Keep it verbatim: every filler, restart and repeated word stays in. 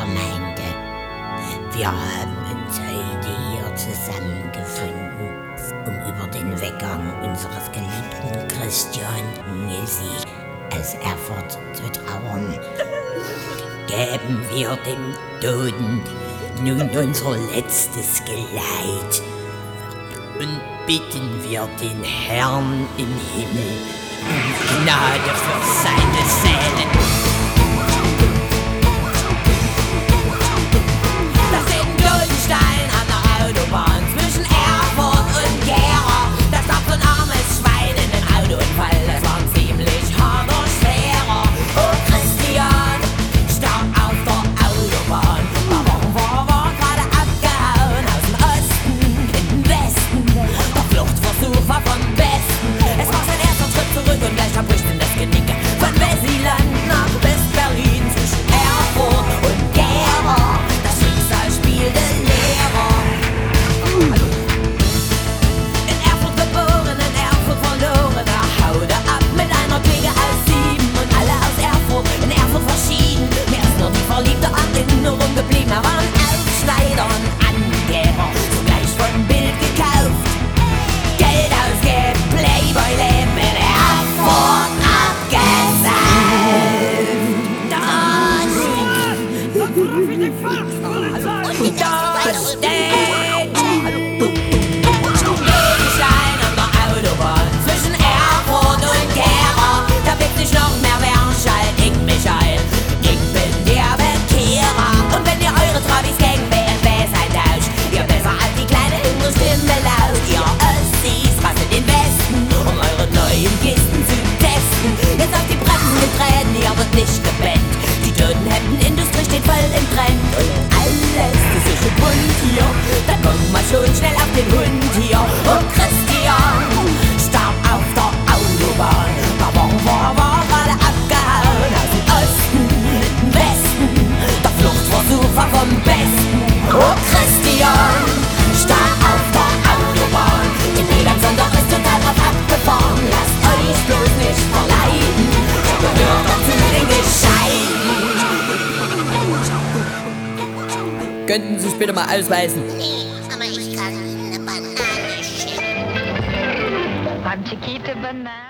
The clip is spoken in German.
Gemeinde. Wir haben uns heute hier zusammengefunden, um über den Weggang unseres geliebten Christian Nisi aus Erfurt zu trauern. Geben wir dem Toten nun unser letztes Geleit und bitten wir den Herrn im Himmel um Gnade für seine Seelen. Das ist ein Totenstein an der Autobahn zwischen Erfurt und Gera. Da starb so ein armes Schwein in den Autounfall, das war ein ziemlich harter, schwerer. Und Christian starb auf der Autobahn. Warum war er gerade abgehauen aus dem Osten in den Westen? Der Fluchtversuch war vom Besten. Es war sein erster Schritt zurück und gleich zerbricht ihm das Genick. Von Wessiland nach West-Berlin zwischen Erfurt und Gera. Das Schicksal spielte Lehrer. In Erfurt geboren, in Erfurt verloren. Er haute ab mit einer Clique aus sieben und alle aus Erfurt, in Erfurt verschieden. Mir ist nur die verliebte Erinnerung geblieben. Er war ein Aufschneider, ein Angeber, zugleich von Bild gekauft. Geld ausgeben, Playboy-Leben in Erfurt abgesaugt. Und da steht Totenstein an der Autobahn zwischen Erfurt und Gera. Da blickt sich noch mehr, wer schalt ich mich ein. Ich bin der Bekehrer. Und wenn ihr eure Trabis gegen B N B seid tauscht, ihr besser als die kleine innere Stimme lauscht. Ihr Ossis rastet den Westen, um eure neuen Kisten zu testen. Jetzt auf die Bremsen getreten, ihr wird nicht gepennt. Die Totenhemdenindustrie steht voll im Trend. Und alles ist so schön bunt hier, dann kommt mal schon schnell auf den Hund hier. Und Christian starb auf der Autobahn. Warum war er gerade abgehauen aus dem Osten in den Westen? Der Fluchtversuch war vom Besten. Und Christian starb auf der Autobahn. Den Wiedersonder ist total drauf abgefahren. Lasst euch bloß nicht verleiten, er gehört doch zu den Gescheiten. Könnten Sie sich bitte mal ausweisen? Nee, aber ich kann eine Banane schicken. Beim Chiquite Banane.